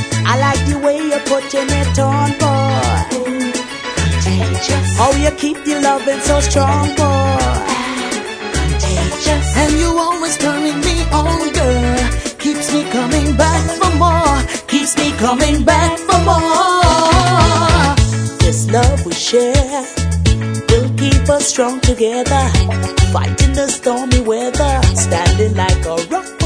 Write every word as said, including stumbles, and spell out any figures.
I like the way you're putting it on, boy. Contagious. How you keep the loving so strong, boy. Contagious. And you always turning me on, girl. Keeps me coming back for more. Keeps me coming back for more. This love we share will keep us strong together, fighting the stormy weather, standing like a rock.